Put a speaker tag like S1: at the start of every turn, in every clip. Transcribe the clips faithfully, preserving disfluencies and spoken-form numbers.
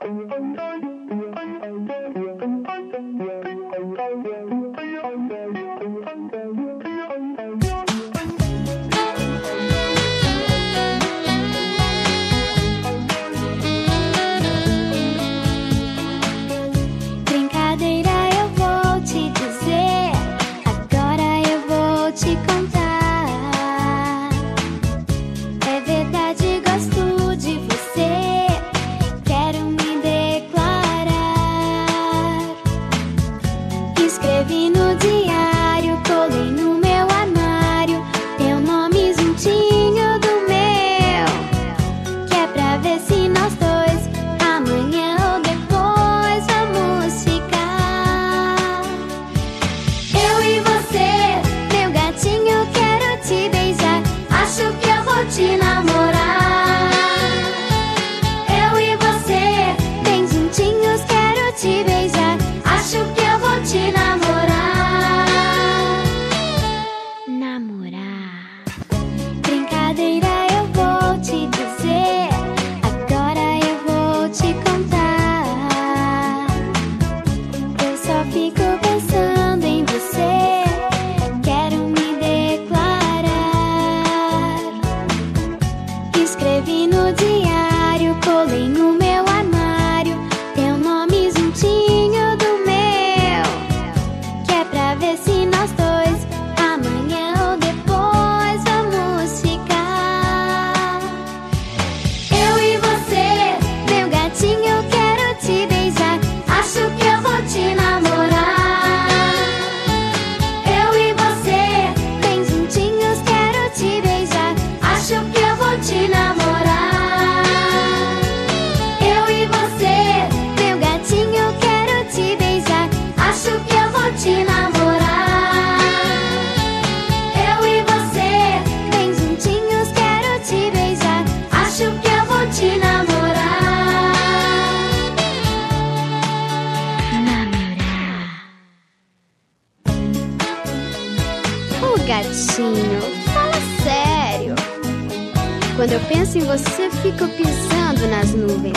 S1: Gatinho, fala sério. Quando eu penso em você, fico pisando nas nuvens,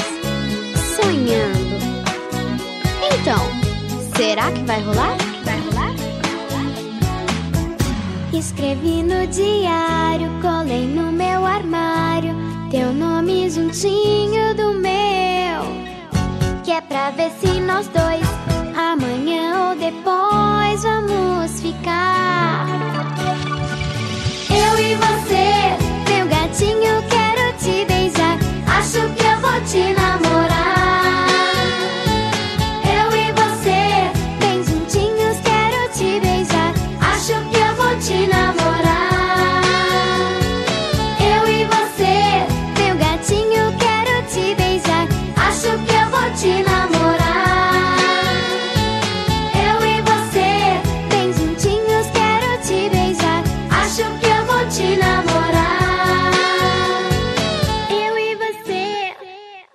S1: sonhando. Então, será que vai rolar? Vai rolar? Escrevi no diário, colei no meu armário, teu nome juntinho do meu, que é pra ver se nós dois, amanhã ou depois, vamos ficar. Eu e você, meu gatinho, quero te beijar. Acho que eu vou te namorar.